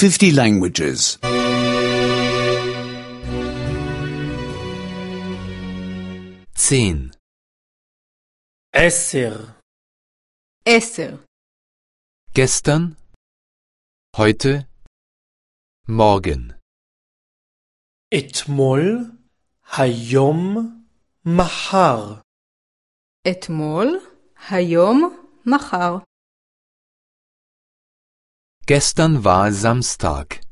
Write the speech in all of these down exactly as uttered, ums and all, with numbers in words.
fifty languages. Zehn. עשר. עשר. Gestern, heute, morgen. אתמול, היום, מחר. אתמול, היום, מחר. Gestern war Samstag.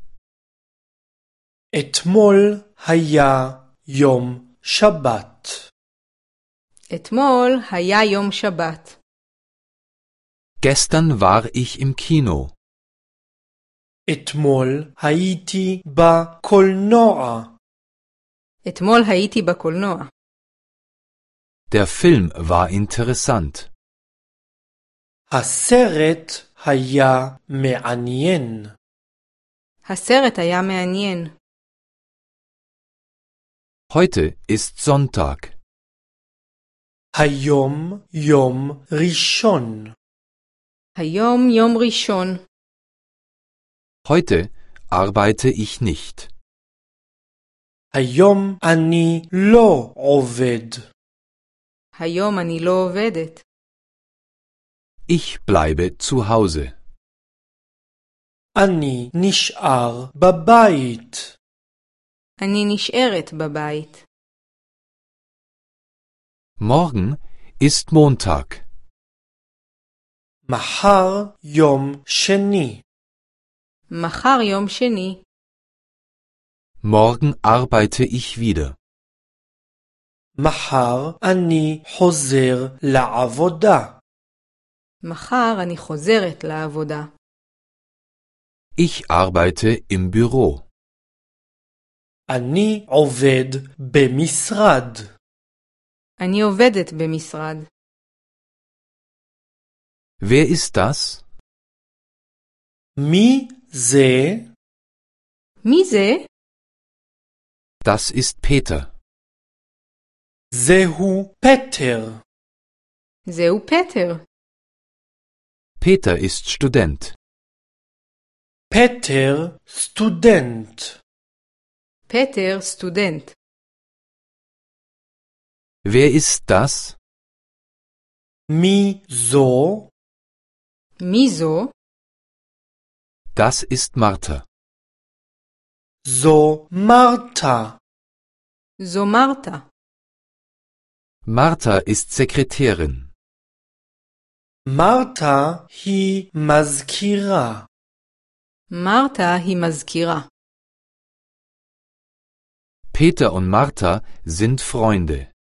אתמול היה יום שבת. אתמול היה יום שבת. Gestern war ich im Kino. אתמול הייתי בקולנוע. אתמול הייתי בקולנוע. Der Film war interessant. הסרט היה מעניין. הסרט היה מעניין. Heute ist Sonntag. היום יום ראשון. היום יום ראשון. Heute arbeite ich nicht. היום אני לא עובד. היום אני לא עובדת. Ich bleibe zu Hause. אני נשאר בבית. אני נשארת בבית. Morgen ist Montag. מחר יום שני. מחר יום שני. Morgen arbeite ich wieder. מחר אני חוזר לעבודה. מחר אני חוזרת לעבודה. Ich arbeite im Büro. אני עובד במשרד. אני עובדת במשרד. Wer ist das? מי זה? מי זה? Das ist Peter. זהו פטר. זהו פטר. Peter ist Student. פטר סטודנט. פטר סטודנט. Wer ist das? מי זו? מי זו? Das ist Martha. זו מרתה. זו מרתה. Martha ist Sekretärin. מרתה היא מזכירה. מרתה היא מזכירה. Peter und Martha sind Freunde.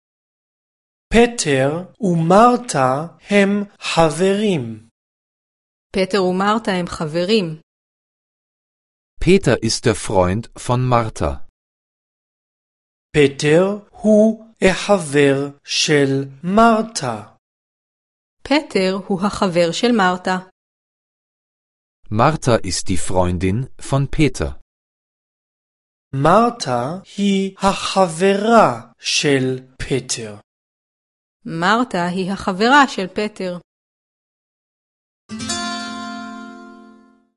פטר ומרתה הם חברים. פטר ומרתה הם חברים. Peter ist der Freund von Martha. פטר הוא החבר של מרתה. פטר הוא החבר של מרתה. Martha ist die Freundin von Peter. מרתה היא החברה של פטר. מרתה היא החברה של פטר.